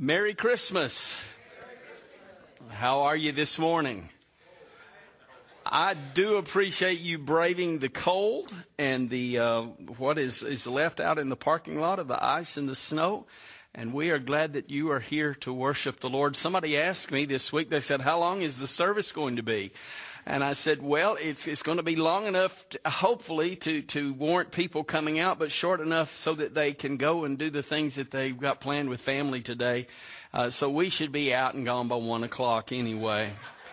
Merry Christmas. How are you this morning? I do appreciate you braving the cold and the what is left out in the parking lot of the ice and the snow. And we are glad that you are here to worship the Lord. Somebody asked me this week, they said, how long is the service going to be? And I said, well, it's going to be long enough, hopefully, to warrant people coming out, but short enough so that they can go and do the things that they've got planned with family today. So we should be out and gone by 1 o'clock anyway.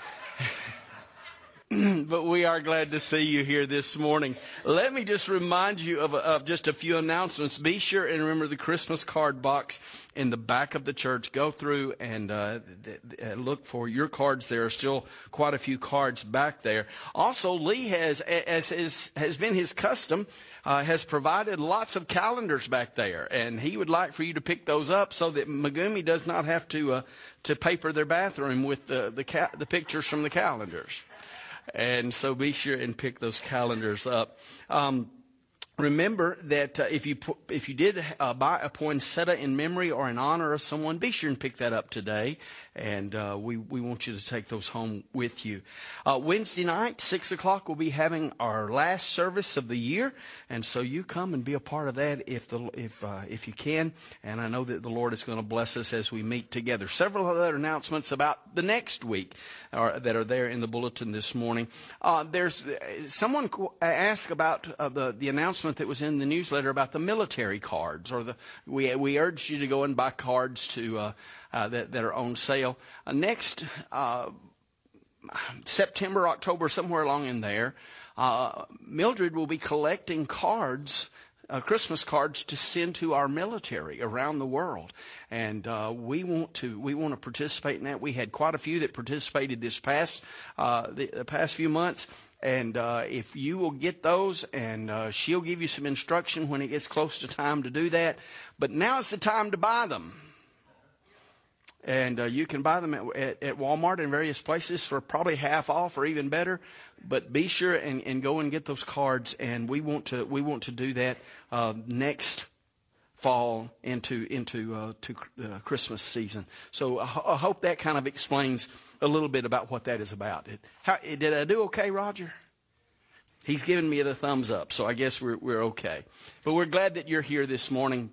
But we are glad to see you here this morning. Let me just remind you of just a few announcements. Be sure and remember the Christmas card box in the back of the church. Go through and look for your cards. There are still quite a few cards back there. Also, Lee has, as has been his custom, has provided lots of calendars back there, and he would like for you to pick those up so that Megumi does not have to paper their bathroom with the pictures from the calendars. And so be sure and pick those calendars up. Remember that if you did buy a poinsettia in memory or in honor of someone, be sure and pick that up today. And we want you to take those home with you. Wednesday night, 6 o'clock, we'll be having our last service of the year, and so you come and be a part of that if you can. And I know that the Lord is going to bless us as we meet together. Several other announcements about the next week that are there in the bulletin this morning. There's someone asked about the announcement that was in the newsletter about the military cards, or we urged you to go and buy cards that are on sale. Next September, October, somewhere along in there, Mildred will be collecting cards, Christmas cards, to send to our military around the world, and we want to participate in that. We had quite a few that participated this past few months. And if you will get those, and she'll give you some instruction when it gets close to time to do that. But now's the time to buy them. And you can buy them at Walmart and various places for probably half off or even better. But be sure and go and get those cards. And we want to do that next fall into Christmas season. So I hope that kind of explains a little bit about what that is about. Did I do okay, Roger? He's giving me the thumbs up, so I guess we're okay. But we're glad that you're here this morning.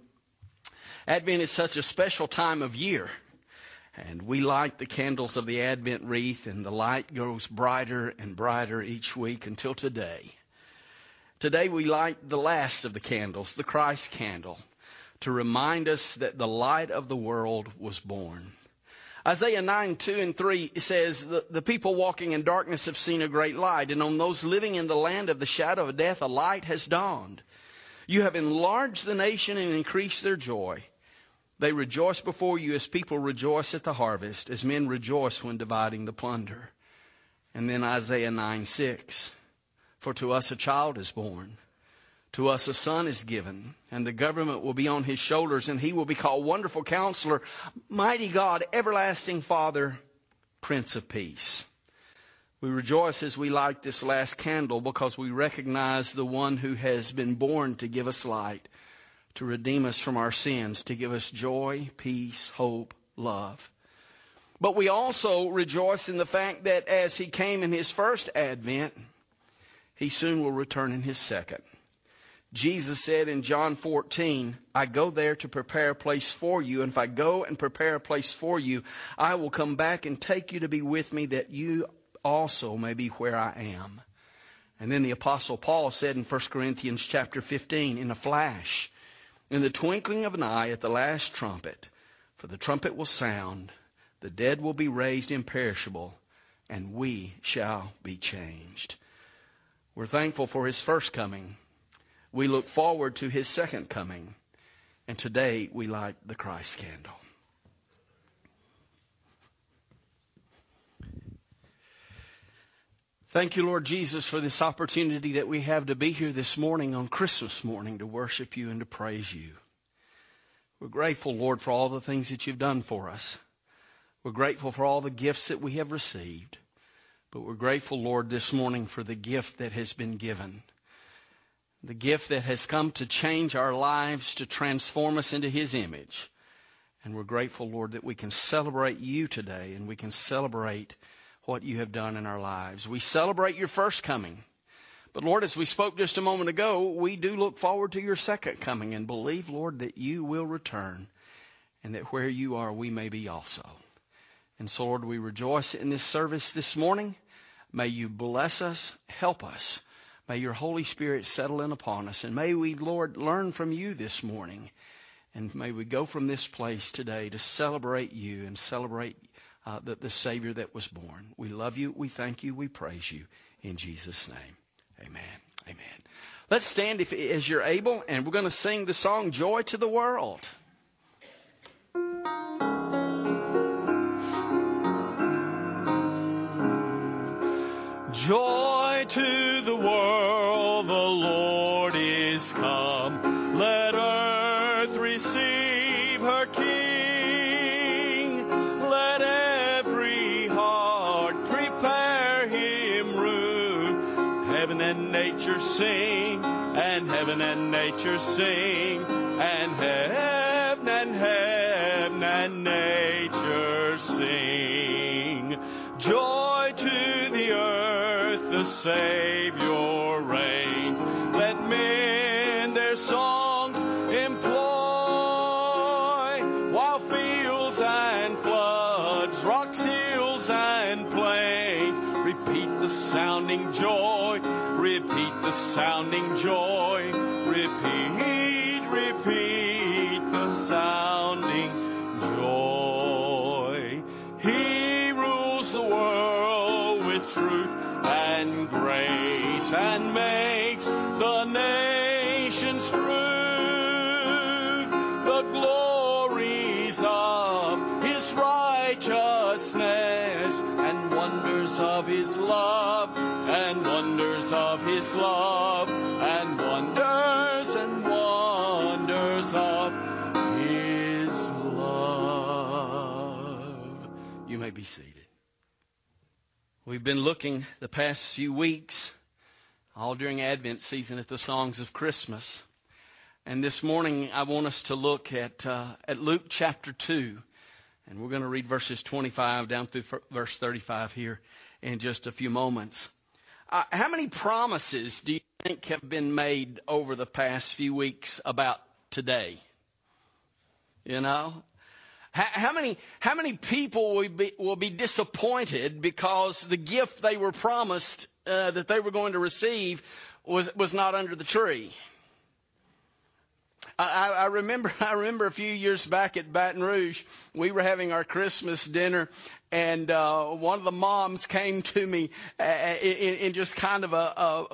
Advent is such a special time of year, and we light the candles of the Advent wreath, and the light grows brighter and brighter each week until today. Today we light the last of the candles, the Christ candle, to remind us that the light of the world was born. Isaiah 9:2-3 says, the people walking in darkness have seen a great light, and on those living in the land of the shadow of death, a light has dawned. You have enlarged the nation and increased their joy. They rejoice before you as people rejoice at the harvest, as men rejoice when dividing the plunder. And then Isaiah 9:6, for to us a child is born. To us a son is given, and the government will be on his shoulders, and he will be called Wonderful Counselor, Mighty God, Everlasting Father, Prince of Peace. We rejoice as we light this last candle because we recognize the one who has been born to give us light, to redeem us from our sins, to give us joy, peace, hope, love. But we also rejoice in the fact that as he came in his first advent, he soon will return in his second. Jesus said in John 14, I go there to prepare a place for you. And if I go and prepare a place for you, I will come back and take you to be with me, that you also may be where I am. And then the Apostle Paul said in 1 Corinthians chapter 15, in a flash, in the twinkling of an eye at the last trumpet, for the trumpet will sound, the dead will be raised imperishable, and we shall be changed. We're thankful for his first coming. We look forward to his second coming. And today we light the Christ candle. Thank you, Lord Jesus, for this opportunity that we have to be here this morning on Christmas morning to worship you and to praise you. We're grateful, Lord, for all the things that you've done for us. We're grateful for all the gifts that we have received. But we're grateful, Lord, this morning for the gift that has been given. The gift that has come to change our lives, to transform us into his image. And we're grateful, Lord, that we can celebrate you today and we can celebrate what you have done in our lives. We celebrate your first coming. But, Lord, as we spoke just a moment ago, we do look forward to your second coming and believe, Lord, that you will return and that where you are, we may be also. And so, Lord, we rejoice in this service this morning. May you bless us, help us. May your Holy Spirit settle in upon us. And may we, Lord, learn from you this morning. And may we go from this place today to celebrate you and celebrate the Savior that was born. We love you, we thank you, we praise you. In Jesus' name, amen. Amen. Let's stand as you're able, and we're going to sing the song, Joy to the World. Joy to the world, the Lord is come. Let earth receive her King. Let every heart prepare him room. Heaven and nature sing, and heaven and nature sing, and heaven and nature sing. Joy to the earth, the Savior reigns. Let men their songs employ, while fields and floods, rocks, hills and plains, repeat the sounding joy, repeat the sounding joy, repeat the sounding joy. He rules the world with truth and grace, and makes the nations prove the glories of his righteousness, and wonders of his love, and wonders of his love, and wonders of his love. You may be seated. We've been looking the past few weeks, all during Advent season, at the songs of Christmas. And this morning I want us to look at Luke chapter 2. And we're going to read verses 25 down through verse 35 here in just a few moments. How many promises do you think have been made over the past few weeks about today? You know? How many people will be disappointed because the gift they were promised that they were going to receive was not under the tree? I remember a few years back at Baton Rouge, we were having our Christmas dinner, and one of the moms came to me in just kind of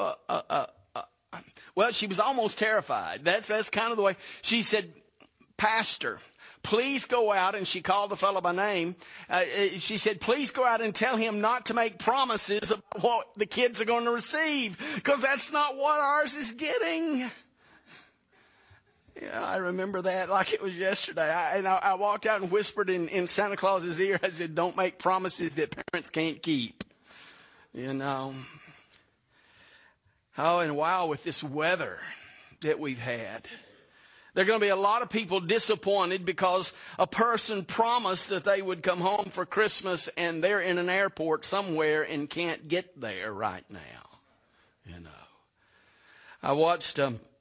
well, she was almost terrified. That's kind of the way. She said, "Pastor, please go out," and she called the fellow by name. She said, "Please go out and tell him not to make promises about what the kids are going to receive, because that's not what ours is getting." Yeah, I remember that like it was yesterday. I walked out and whispered in Santa Claus's ear. I said, "Don't make promises that parents can't keep." You know. Oh, and wow, with this weather that we've had, there are going to be a lot of people disappointed because a person promised that they would come home for Christmas and they're in an airport somewhere and can't get there right now. You know. I watched,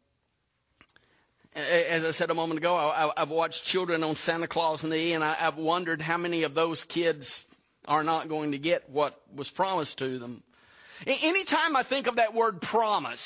as I said a moment ago, I've watched children on Santa Claus and the E, and I've wondered how many of those kids are not going to get what was promised to them. Anytime I think of that word promise,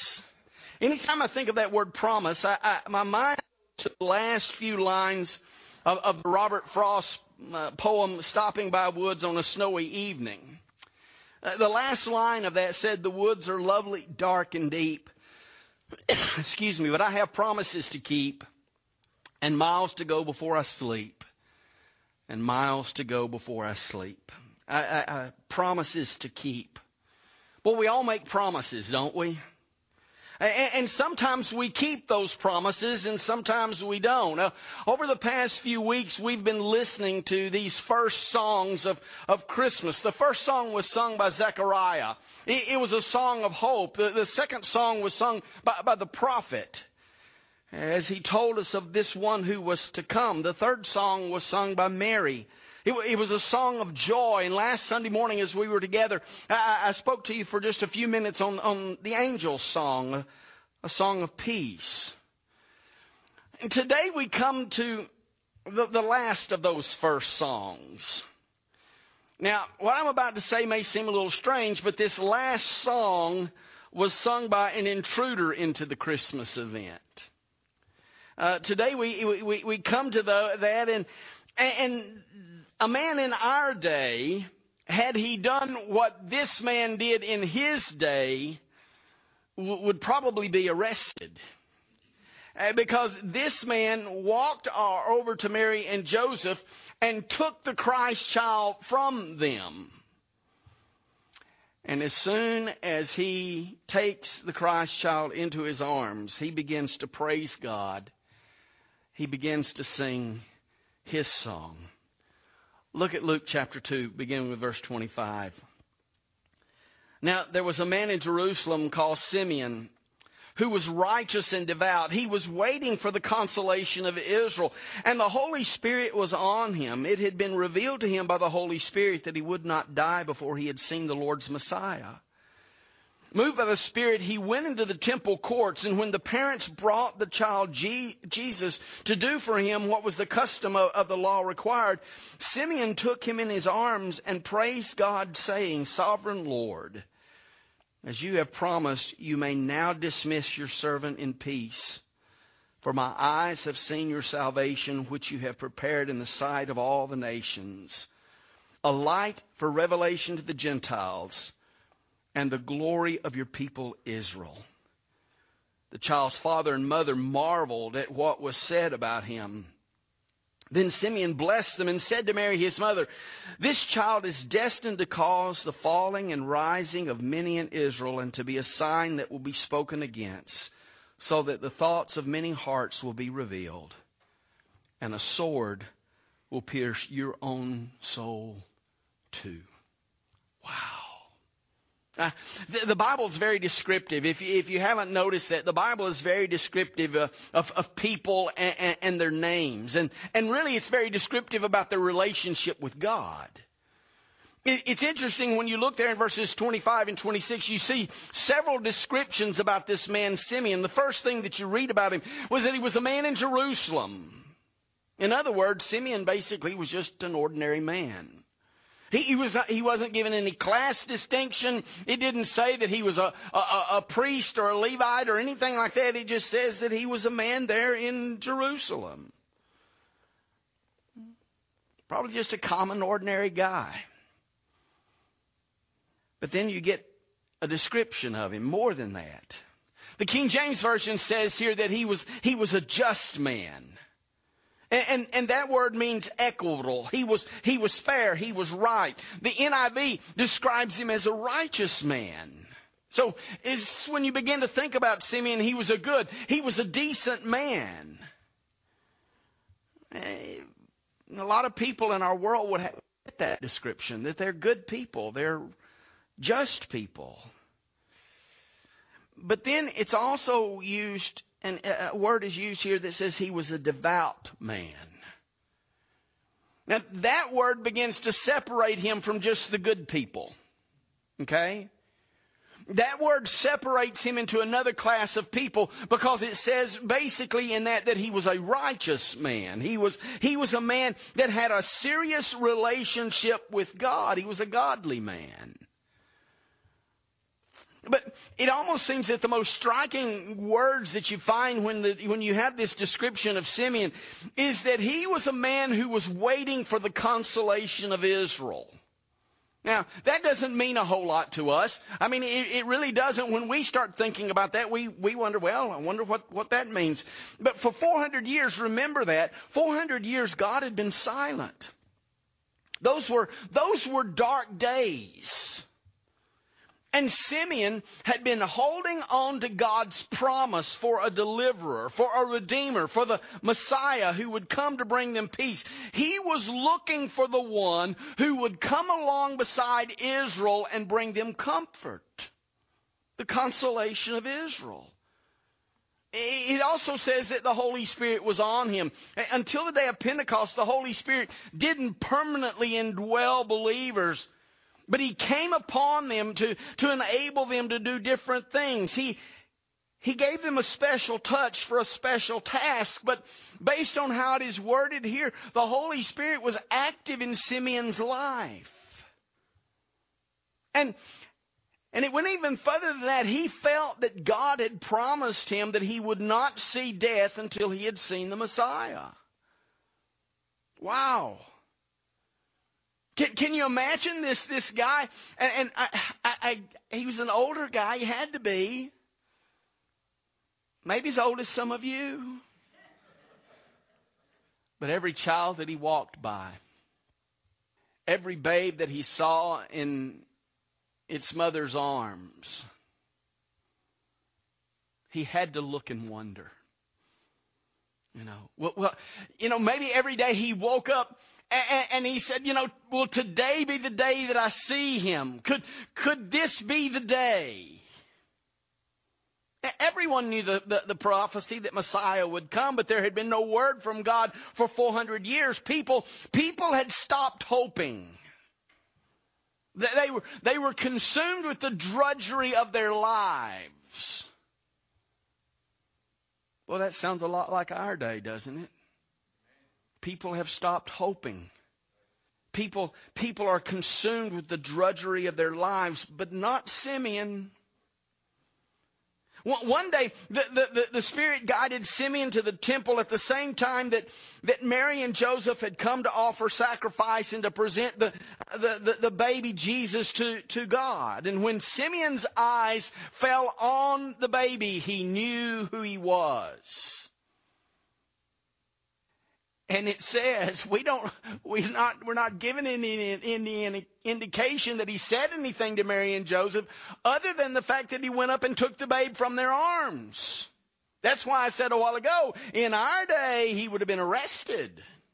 my mind goes to the last few lines of Robert Frost's poem, Stopping by Woods on a Snowy Evening. The last line of that said, "The woods are lovely, dark, and deep." Excuse me, but I have promises to keep, and miles to go before I sleep. And miles to go before I sleep. I promises to keep. Well, we all make promises, don't we? And sometimes we keep those promises and sometimes we don't. Over the past few weeks, we've been listening to these first songs of Christmas. The first song was sung by Zechariah. It was a song of hope. The second song was sung by the prophet. as he told us of this one who was to come. The third song was sung by Mary. It was a song of joy. And last Sunday morning as we were together, I spoke to you for just a few minutes on the angel's song, a song of peace. And today we come to the last of those first songs. Now, what I'm about to say may seem a little strange, but this last song was sung by an intruder into the Christmas event. Today we come to that, and a man in our day, had he done what this man did in his day, would probably be arrested. Because this man walked over to Mary and Joseph and took the Christ child from them. And as soon as he takes the Christ child into his arms, he begins to praise God. He begins to sing his song. Look at Luke chapter 2, beginning with verse 25. Now, there was a man in Jerusalem called Simeon, who was righteous and devout. He was waiting for the consolation of Israel, and the Holy Spirit was on him. It had been revealed to him by the Holy Spirit that he would not die before he had seen the Lord's Messiah. Moved by the Spirit, he went into the temple courts, and when the parents brought the child Jesus to do for him what was the custom of the law required, Simeon took him in his arms and praised God, saying, "Sovereign Lord, as you have promised, you may now dismiss your servant in peace. For my eyes have seen your salvation, which you have prepared in the sight of all the nations, a light for revelation to the Gentiles, and the glory of your people Israel." The child's father and mother marveled at what was said about him. Then Simeon blessed them and said to Mary his mother, "This child is destined to cause the falling and rising of many in Israel, and to be a sign that will be spoken against, so that the thoughts of many hearts will be revealed, and a sword will pierce your own soul too." Wow. The Bible is very descriptive. If you haven't noticed that, the Bible is very descriptive of people and their names. And really it's very descriptive about their relationship with God. It's interesting when you look there in verses 25 and 26, you see several descriptions about this man Simeon. The first thing that you read about him was that he was a man in Jerusalem. In other words, Simeon basically was just an ordinary man. He wasn't given any class distinction. It didn't say that he was a priest or a Levite or anything like that. It just says that he was a man there in Jerusalem. Probably just a common, ordinary guy. But then you get a description of him, more than that. The King James Version says here that he was a just man. And that word means equitable. He was fair. He was right. The NIV describes him as a righteous man. So when you begin to think about Simeon, he was a decent man. A lot of people in our world would have that description, that they're good people. They're just people. But then it's also used, and a word is used here that says he was a devout man. Now, that word begins to separate him from just the good people. Okay? That word separates him into another class of people because it says basically in that he was a righteous man. He was a man that had a serious relationship with God. He was a godly man. But it almost seems that the most striking words that you find when you have this description of Simeon is that he was a man who was waiting for the consolation of Israel. Now, that doesn't mean a whole lot to us. I mean, it really doesn't. When we start thinking about that, we wonder, well, I wonder what that means. But for 400 years, remember that. 400 years, God had been silent. Those were dark days. And Simeon had been holding on to God's promise for a deliverer, for a redeemer, for the Messiah who would come to bring them peace. He was looking for the one who would come along beside Israel and bring them comfort, the consolation of Israel. It also says that the Holy Spirit was on him. Until the day of Pentecost, the Holy Spirit didn't permanently indwell believers, but He came upon them to enable them to do different things. He gave them a special touch for a special task, but based on how it is worded here, the Holy Spirit was active in Simeon's life. And it went even further than that. He felt that God had promised him that he would not see death until he had seen the Messiah. Wow. Can you imagine this guy? And he was an older guy. He had to be. Maybe as old as some of you. But every child that he walked by, every babe that he saw in its mother's arms, he had to look and wonder. Maybe every day he woke up and he said, will today be the day that I see him? Could this be the day? Everyone knew the prophecy that Messiah would come, but there had been no word from God for 400 years. People had stopped hoping. They were consumed with the drudgery of their lives. Well, that sounds a lot like our day, doesn't it? People have stopped hoping. People are consumed with the drudgery of their lives, but not Simeon. One day, the Spirit guided Simeon to the temple at the same time that Mary and Joseph had come to offer sacrifice and to present the baby Jesus to God. And when Simeon's eyes fell on the baby, he knew who he was. And it says we're not given any indication that he said anything to Mary and Joseph, other than the fact that he went up and took the babe from their arms. That's why I said a while ago, in our day he would have been arrested.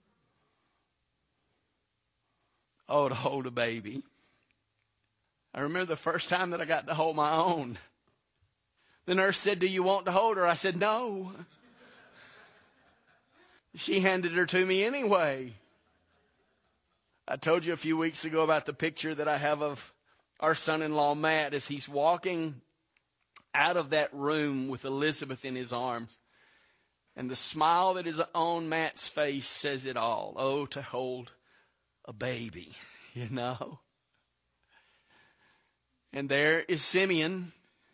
Oh, to hold a baby. I remember the first time that I got to hold my own. The nurse said, "Do you want to hold her?" I said, "No." She handed her to me anyway. I told you a few weeks ago about the picture that I have of our son-in-law, Matt, as he's walking out of that room with Elizabeth in his arms. And the smile that is on Matt's face says it all. Oh, to hold a baby, And there is Simeon.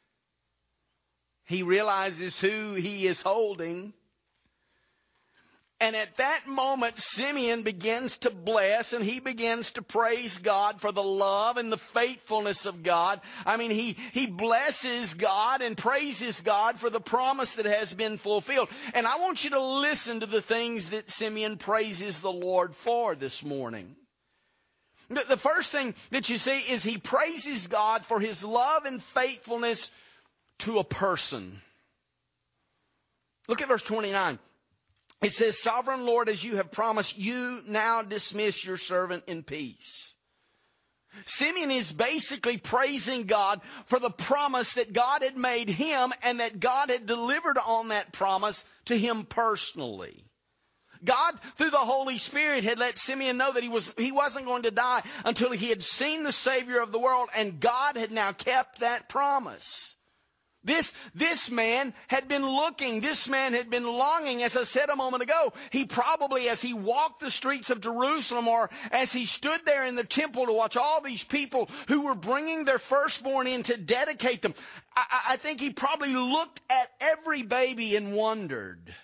He realizes who he is holding. And at that moment, Simeon begins to bless and he begins to praise God for the love and the faithfulness of God. I mean, he blesses God and praises God for the promise that has been fulfilled. And I want you to listen to the things that Simeon praises the Lord for this morning. The first thing that you see is he praises God for his love and faithfulness to a person. Look at verse 29. It says, "Sovereign Lord, as you have promised, you now dismiss your servant in peace." Simeon is basically praising God for the promise that God had made him and that God had delivered on that promise to him personally. God, through the Holy Spirit, had let Simeon know that he wasn't going to die until he had seen the Savior of the world, and God had now kept that promise. This man had been looking, this man had been longing, as I said a moment ago. He probably, as he walked the streets of Jerusalem or as he stood there in the temple to watch all these people who were bringing their firstborn in to dedicate them, I think he probably looked at every baby and wondered.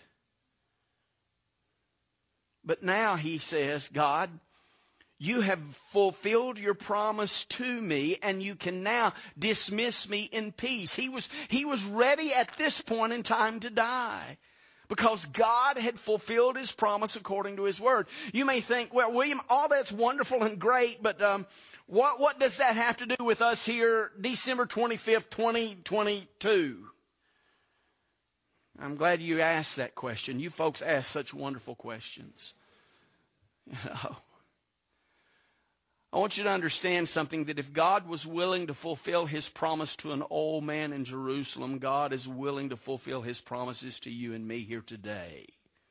But now he says, "God, you have fulfilled your promise to me, and you can now dismiss me in peace." He was ready at this point in time to die because God had fulfilled his promise according to his word. You may think, "Well, William, all that's wonderful and great, but what does that have to do with us here December 25th, 2022? I'm glad you asked that question. You folks ask such wonderful questions. I want you to understand something, that if God was willing to fulfill His promise to an old man in Jerusalem, God is willing to fulfill His promises to you and me here today.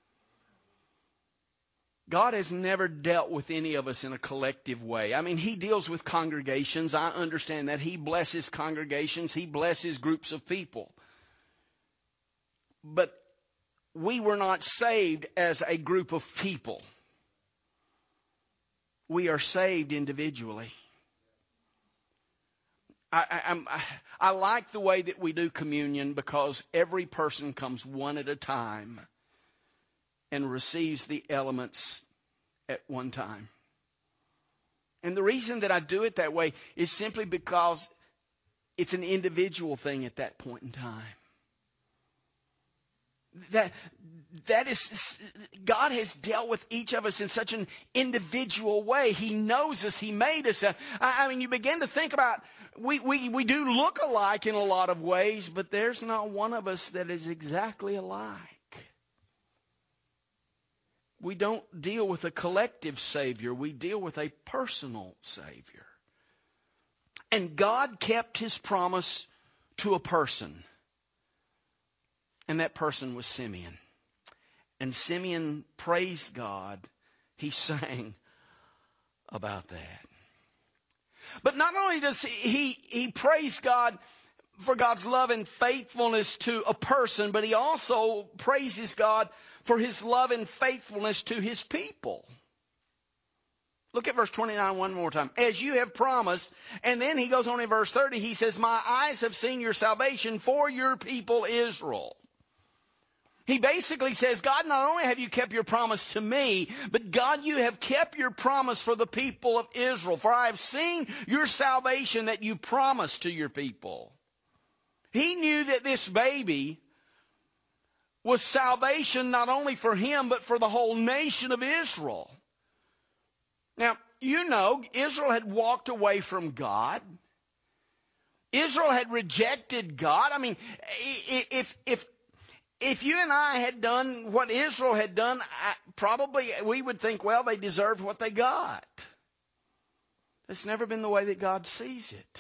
God has never dealt with any of us in a collective way. I mean, He deals with congregations. I understand that. He blesses congregations. He blesses groups of people. But we were not saved as a group of people. We are saved individually. I like the way that we do communion, because every person comes one at a time and receives the elements at one time. And the reason that I do it that way is simply because it's an individual thing at that point in time. That is, God has dealt with each of us in such an individual way. He knows us. He made us. I mean, you begin to think about, we do look alike in a lot of ways, but there's not one of us that is exactly alike. We don't deal with a collective Savior. We deal with a personal Savior. And God kept His promise to a person. And that person was Simeon. And Simeon praised God. He sang about that. But not only does he praise God for God's love and faithfulness to a person, but he also praises God for His love and faithfulness to His people. Look at verse 29 one more time. As you have promised. And then he goes on in verse 30. He says, my eyes have seen your salvation for your people Israel. He basically says, God, not only have you kept your promise to me, but God, you have kept your promise for the people of Israel. For I have seen your salvation that you promised to your people. He knew that this baby was salvation not only for him, but for the whole nation of Israel. Now, you know, Israel had walked away from God. Israel had rejected God. I mean, if you and I had done what Israel had done, probably we would think, well, they deserved what they got. That's never been the way that God sees it.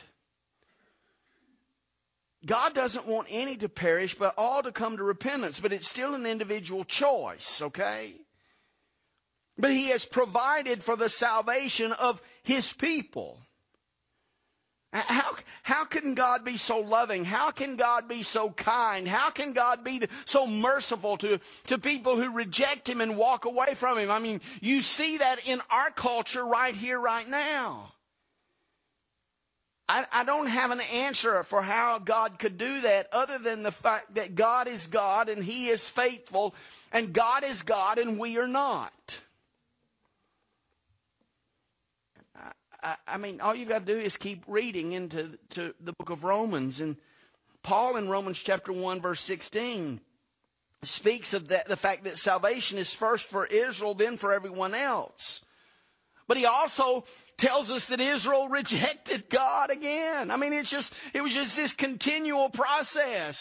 God doesn't want any to perish, but all to come to repentance. But it's still an individual choice, okay? But He has provided for the salvation of His people. How can God be so loving? How can God be so kind? How can God be so merciful to people who reject Him and walk away from Him? I mean, you see that in our culture right here, right now. I don't have an answer for how God could do that, other than the fact that God is God and He is faithful, and God is God and we are not. I mean, all you've got to do is keep reading into the book of Romans. And Paul in Romans chapter 1, verse 16, speaks of the fact that salvation is first for Israel, then for everyone else. But he also tells us that Israel rejected God again. I mean, it was just this continual process.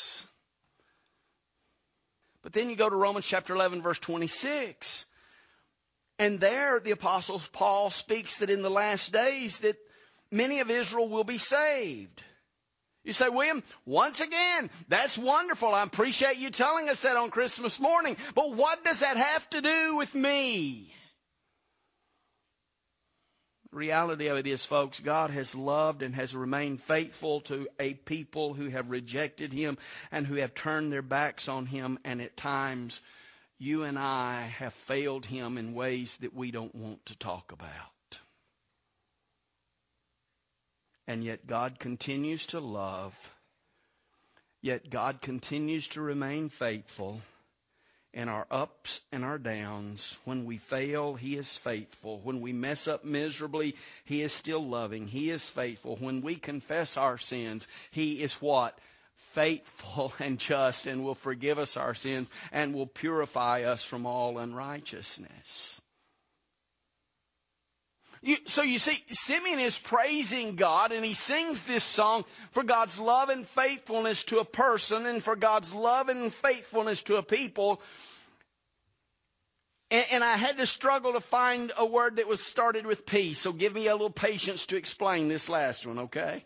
But then you go to Romans chapter 11, verse 26. And there the Apostle Paul speaks that in the last days that many of Israel will be saved. You say, William, once again, that's wonderful. I appreciate you telling us that on Christmas morning. But what does that have to do with me? The reality of it is, folks, God has loved and has remained faithful to a people who have rejected Him and who have turned their backs on Him. And at times, you and I have failed Him in ways that we don't want to talk about. And yet God continues to love. Yet God continues to remain faithful. In our ups and our downs, when we fail, He is faithful. When we mess up miserably, He is still loving. He is faithful. When we confess our sins, He is what? Faithful and just, and will forgive us our sins and will purify us from all unrighteousness. So you see, Simeon is praising God, and he sings this song for God's love and faithfulness to a person and for God's love and faithfulness to a people. And I had to struggle to find a word that was started with P. So give me a little patience to explain this last one, okay?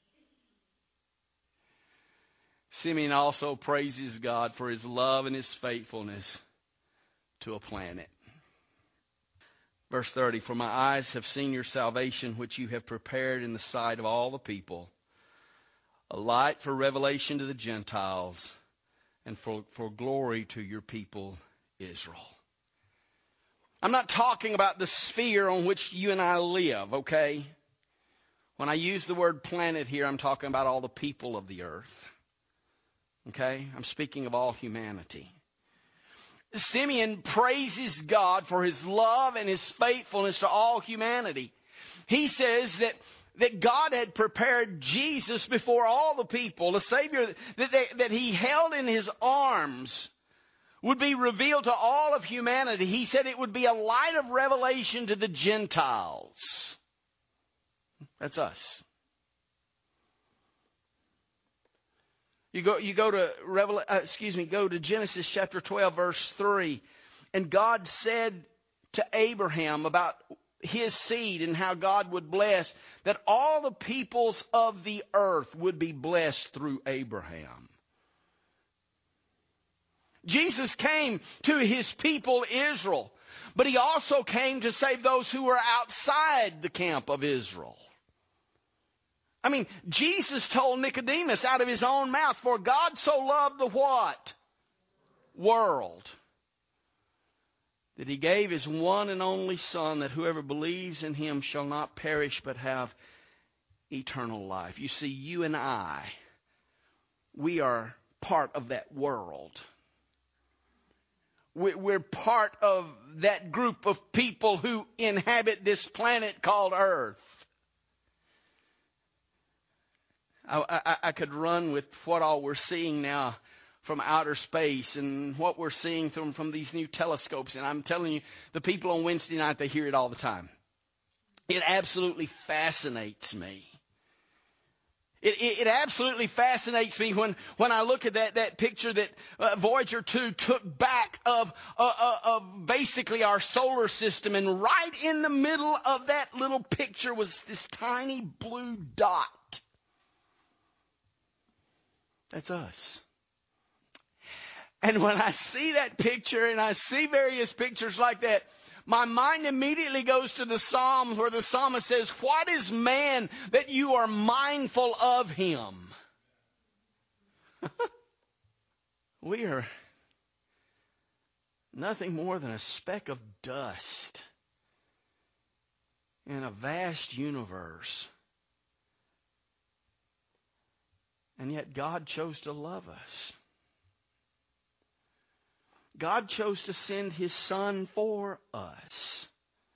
Simeon also praises God for his love and his faithfulness to a planet. Verse 30, for my eyes have seen your salvation, which you have prepared in the sight of all the people, a light for revelation to the Gentiles and for glory to your people Israel. I'm not talking about the sphere on which you and I live, okay? When I use the word planet here, I'm talking about all the people of the earth. Okay? I'm speaking of all humanity. Simeon praises God for his love and his faithfulness to all humanity. He says that God had prepared Jesus before all the people, the Savior that he held in his arms would be revealed to all of humanity. He said it would be a light of revelation to the Gentiles. That's us. You go to Genesis chapter 12, verse 3. And God said to Abraham about his seed and how God would bless, that all the peoples of the earth would be blessed through Abraham. Jesus came to his people Israel, but he also came to save those who were outside the camp of Israel. I mean, Jesus told Nicodemus out of his own mouth, for God so loved the what? World. That he gave his one and only Son, that whoever believes in him shall not perish but have eternal life. You see, you and I, we are part of that world. We're part of that group of people who inhabit this planet called Earth. I could run with what all we're seeing now from outer space and what we're seeing from these new telescopes. And I'm telling you, the people on Wednesday night, they hear it all the time. It absolutely fascinates me. It absolutely fascinates me when I look at that picture that Voyager 2 took back of basically our solar system. And right in the middle of that little picture was this tiny blue dot. That's us. And when I see that picture and I see various pictures like that, my mind immediately goes to the Psalms where the psalmist says, what is man that you are mindful of him? We are nothing more than a speck of dust in a vast universe. And yet God chose to love us. God chose to send his Son for us.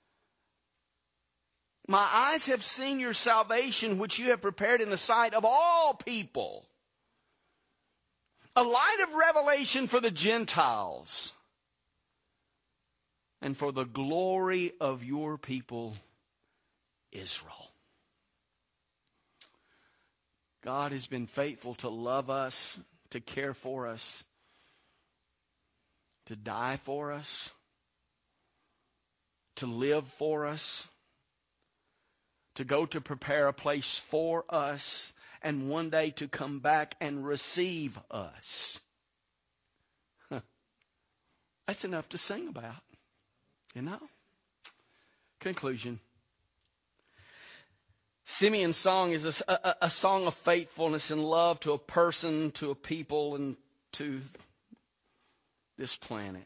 My eyes have seen your salvation, which you have prepared in the sight of all people. A light of revelation for the Gentiles. And for the glory of your people, Israel. God has been faithful to love us, to care for us, to die for us, to live for us, to go to prepare a place for us, and one day to come back and receive us. That's enough to sing about, you know? Conclusion. Simeon's song is a song of faithfulness and love to a person, to a people, and to this planet.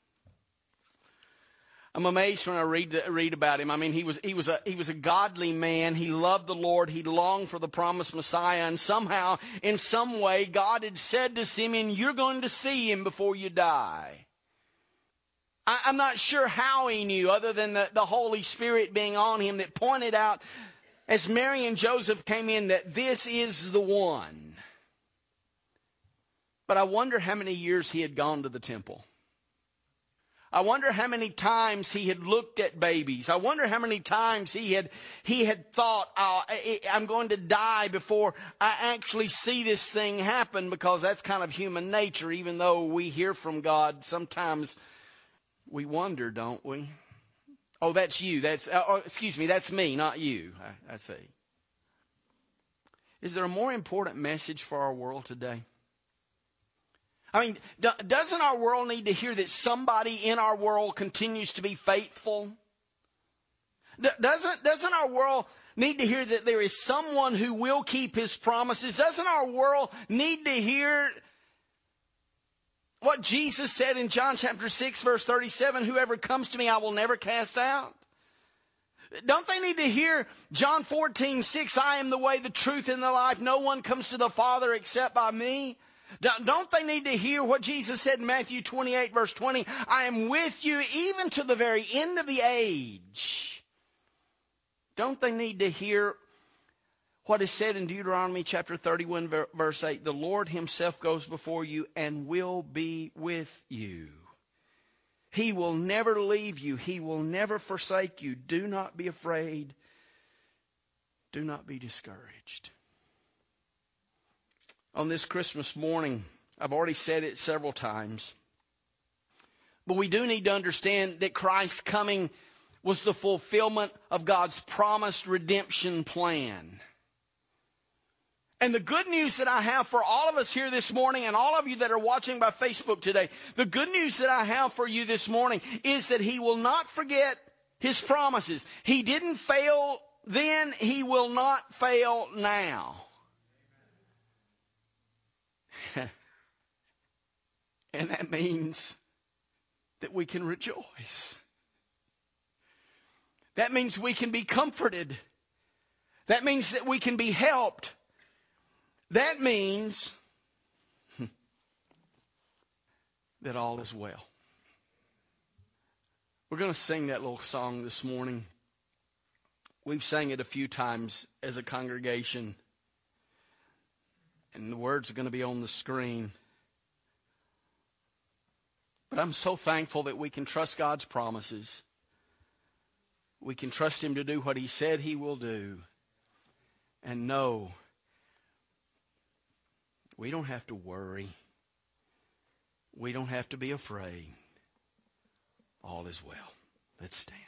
I'm amazed when I read about him. I mean, he was a godly man. He loved the Lord. He longed for the promised Messiah, and somehow, in some way, God had said to Simeon, "You're going to see him before you die." I'm not sure how he knew, other than the Holy Spirit being on him, that pointed out, as Mary and Joseph came in, that this is the one. But I wonder how many years he had gone to the temple. I wonder how many times he had looked at babies. I wonder how many times he had thought, I'm going to die before I actually see this thing happen, because that's kind of human nature. Even though we hear from God, sometimes We wonder, don't we? Oh, that's you. Excuse me, that's me, not you. I see. Is there a more important message for our world today? I mean, doesn't our world need to hear that somebody in our world continues to be faithful? Doesn't our world need to hear that there is someone who will keep His promises? Doesn't our world need to hear what Jesus said in John chapter 6, verse 37, whoever comes to me I will never cast out? Don't they need to hear John 14:6, I am the way, the truth, and the life. No one comes to the Father except by me. Don't they need to hear what Jesus said in Matthew 28, verse 20, I am with you even to the very end of the age. Don't they need to hear what is said in Deuteronomy chapter 31, verse 8, the Lord Himself goes before you and will be with you. He will never leave you. He will never forsake you. Do not be afraid. Do not be discouraged. On this Christmas morning, I've already said it several times, but we do need to understand that Christ's coming was the fulfillment of God's promised redemption plan. And the good news that I have for all of us here this morning and all of you that are watching by Facebook today, the good news that I have for you this morning is that He will not forget His promises. He didn't fail then, He will not fail now. And that means that we can rejoice. That means we can be comforted. That means that we can be helped. That means that all is well. We're going to sing that little song this morning. We've sang it a few times as a congregation. And the words are going to be on the screen. But I'm so thankful that we can trust God's promises. We can trust Him to do what He said He will do. And know we don't have to worry. We don't have to be afraid. All is well. Let's stand.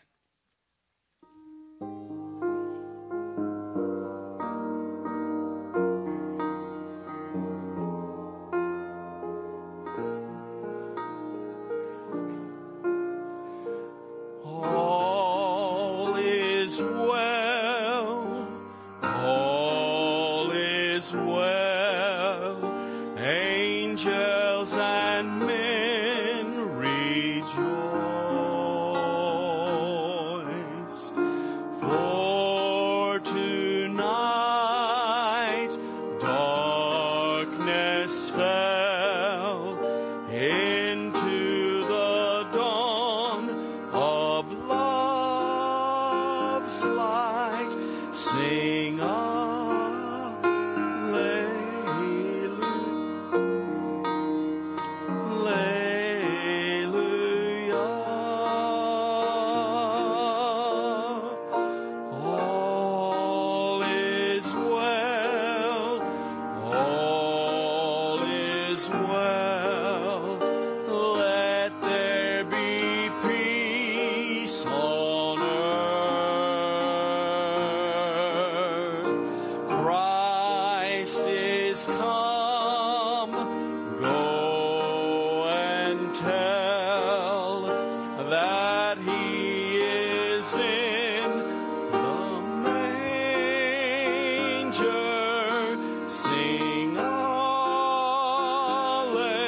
Sing hallelujah.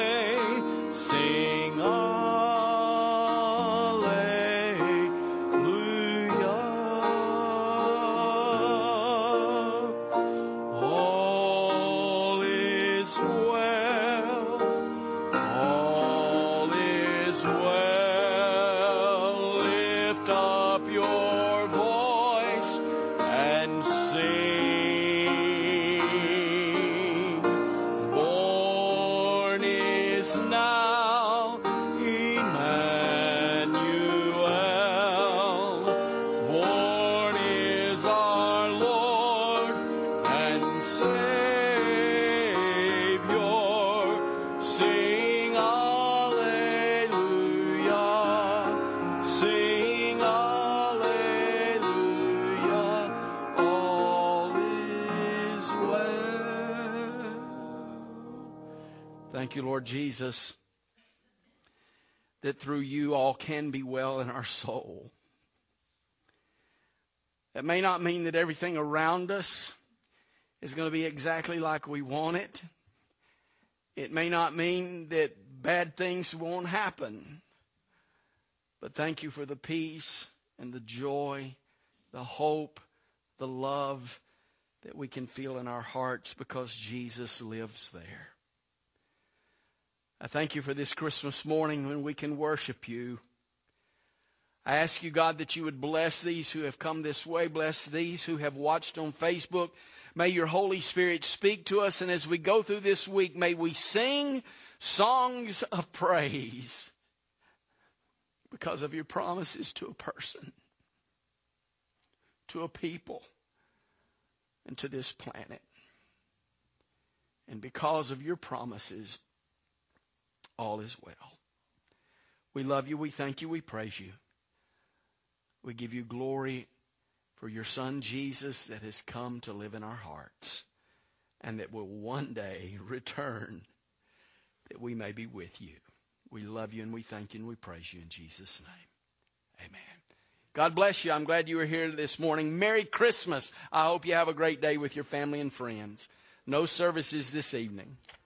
Thank you, Lord Jesus, that through you all can be well in our soul. It may not mean that everything around us is going to be exactly like we want it. It may not mean that bad things won't happen. But thank you for the peace and the joy, the hope, the love that we can feel in our hearts because Jesus lives there. I thank you for this Christmas morning when we can worship you. I ask you, God, that you would bless these who have come this way, bless these who have watched on Facebook. May your Holy Spirit speak to us, and as we go through this week, may we sing songs of praise because of your promises to a person, to a people, and to this planet. And because of your promises, all is well. We love you, we thank you, we praise you. We give you glory for your Son Jesus that has come to live in our hearts and that will one day return that we may be with you. We love you and we thank you and we praise you in Jesus' name. Amen. God bless you. I'm glad you were here this morning. Merry Christmas. I hope you have a great day with your family and friends. No services this evening.